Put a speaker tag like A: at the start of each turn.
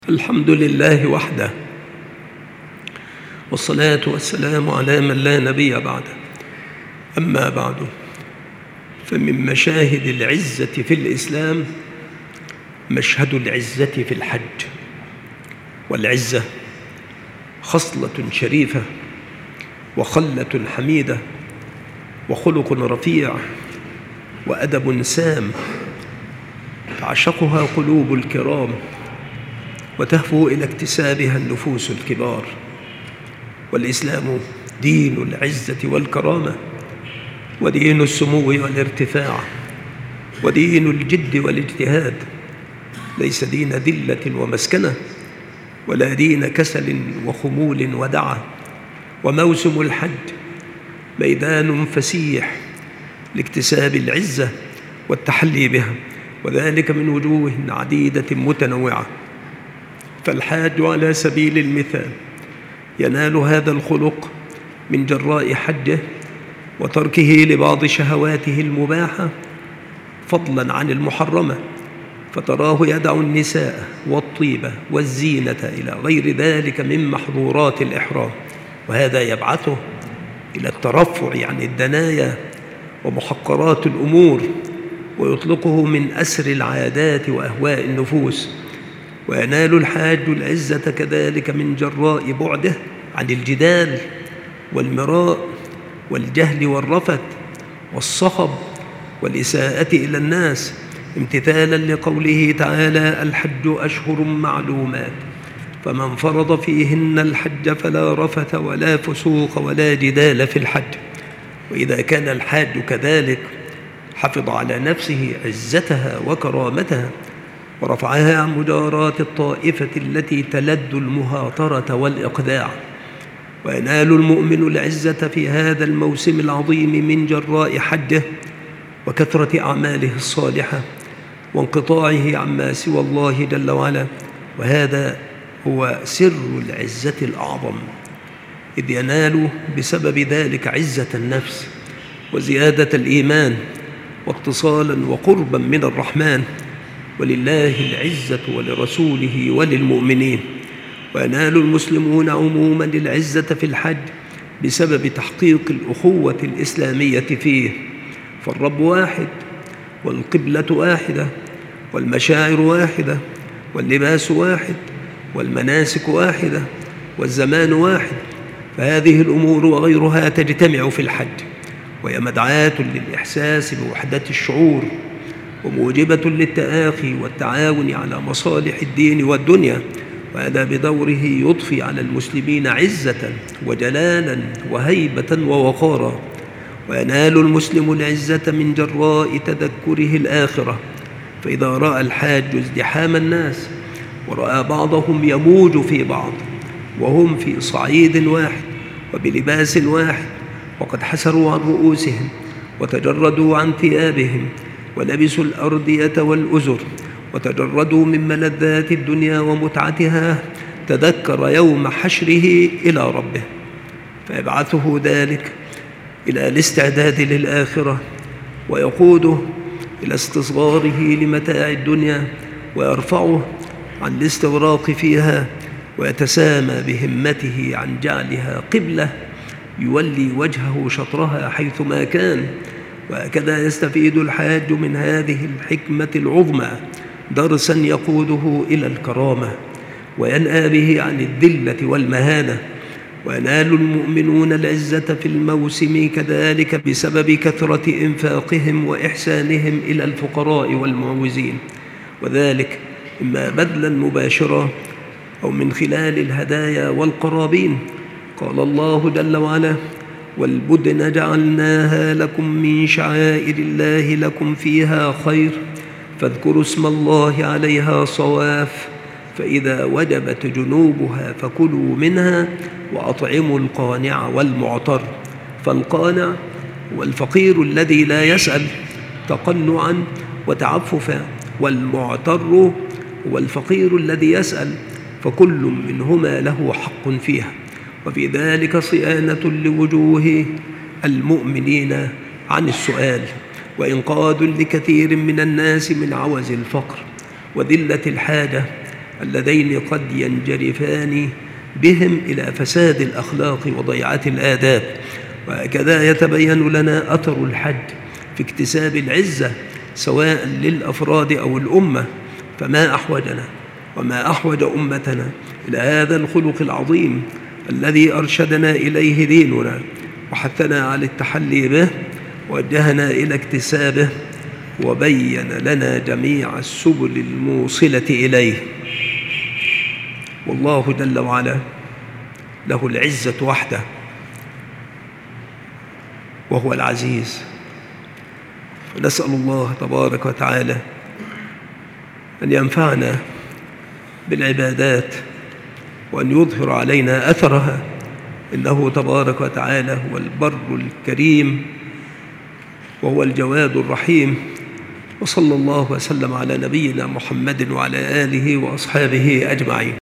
A: الحمد لله وحده، والصلاة والسلام على من لا نبي بعده. أما بعد، فمن مشاهد العزة في الإسلام مشهد العزة في الحج. والعزة خصلة شريفة وخلة حميدة وخلق رفيع وأدب سام تعشقها قلوب الكرام وتهفو إلى اكتسابها النفوس الكبار. والإسلام دين العزة والكرامة، ودين السمو والارتفاع، ودين الجد والاجتهاد، ليس دين ذلة ومسكنة، ولا دين كسل وخمول ودعة. وموسم الحج ميدان فسيح لاكتساب العزة والتحلي بها، وذلك من وجوه عديدة متنوعة. فالحاج على سبيل المثال ينال هذا الخلق من جراء حجه وتركه لبعض شهواته المباحة فضلا عن المحرمة، فتراه يدع النساء والطيبة والزينة إلى غير ذلك من محظورات الإحرام، وهذا يبعثه إلى الترفع عن الدنايا ومحقرات الأمور، ويطلقه من أسر العادات وأهواء النفوس. وينال الحاج العزة كذلك من جراء بعده عن الجدال والمراء والجهل والرفث والصخب والإساءة إلى الناس، امتثالا لقوله تعالى: الحج أشهر معلومات، فمن فرض فيهن الحج فلا رفث ولا فسوق ولا جدال في الحج. وإذا كان الحاج كذلك حفظ على نفسه عزتها وكرامتها ورفعها عن مجاراة الطائفة التي تلد المهاترة والإقذاع. وينال المؤمن العزة في هذا الموسم العظيم من جراء حجه وكثرة أعماله الصالحة وانقطاعه عما سوى الله جل وعلا، وهذا هو سر العزة الأعظم، إذ ينال بسبب ذلك عزة النفس وزيادة الإيمان واتصالا وقربا من الرحمن. ولله العزة ولرسوله وللمؤمنين. وينال المسلمون عموما العزة في الحج بسبب تحقيق الأخوة الإسلامية فيه، فالرب واحد والقبلة واحدة والمشاعر واحدة واللباس واحد والمناسك واحدة والزمان واحد، فهذه الأمور وغيرها تجتمع في الحج، وهي مدعاة للإحساس بوحدة الشعور وموجبة للتآخي والتعاون على مصالح الدين والدنيا. وهذا بدوره يضفي على المسلمين عزة وجلالا وهيبة ووقارا. وينال المسلم العزة من جراء تذكره الآخرة، فإذا رأى الحاج ازدحام الناس ورأى بعضهم يموج في بعض وهم في صعيد واحد وبلباس واحد، وقد حسروا عن رؤوسهم وتجردوا عن ثيابهم ولبسوا الأردية والأزر وتجردوا من ملذات الدنيا ومتعتها، تذكر يوم حشره إلى ربه، فيبعثه ذلك إلى الاستعداد للآخرة ويقوده إلى استصغاره لمتاع الدنيا ويرفعه عن الاستغراق فيها، ويتسامى بهمته عن جعلها قبلة يولي وجهه شطرها حيثما كان. وهكذا يستفيد الحاج من هذه الحكمة العظمى درسا يقوده إلى الكرامة وينأى به عن الذلة والمهانة. وينال المؤمنون العزة في الموسم كذلك بسبب كثرة إنفاقهم وإحسانهم إلى الفقراء والمعوزين، وذلك إما بذلا مباشرا أو من خلال الهدايا والقرابين. قال الله جل وعلا: والبدن جعلناها لكم من شعائر الله لكم فيها خير فاذكروا اسم الله عليها صواف، فإذا وجبت جنوبها فكلوا منها وأطعموا القانع والمعتر. فالقانع هو الفقير الذي لا يسأل تقنعا وتعففا، والمعتر هو الفقير الذي يسأل، فكل منهما له حق فيها، وفي ذلك صيانة لوجوه المؤمنين عن السؤال، وإنقاذ لكثير من الناس من عوز الفقر وذلة الحاجة اللذين قد ينجرفان بهم إلى فساد الأخلاق وضيعة الآداب. وهكذا يتبين لنا أثر الحج في اكتساب العزة سواء للأفراد أو الأمة. فما أحوجنا وما أحوج أمتنا إلى هذا الخلق العظيم الذي أرشدنا إليه ديننا وحثنا على التحلي به، ووجهنا إلى اكتسابه، وبين لنا جميع السبل الموصلة إليه. والله جل وعلا له العزة وحده، وهو العزيز. فنسأل الله تبارك وتعالى أن ينفعنا بالعبادات وأن يظهر علينا أثرها، إنه تبارك وتعالى هو البر الكريم وهو الجواد الرحيم. وصلى الله وسلم على نبينا محمد وعلى آله وأصحابه أجمعين.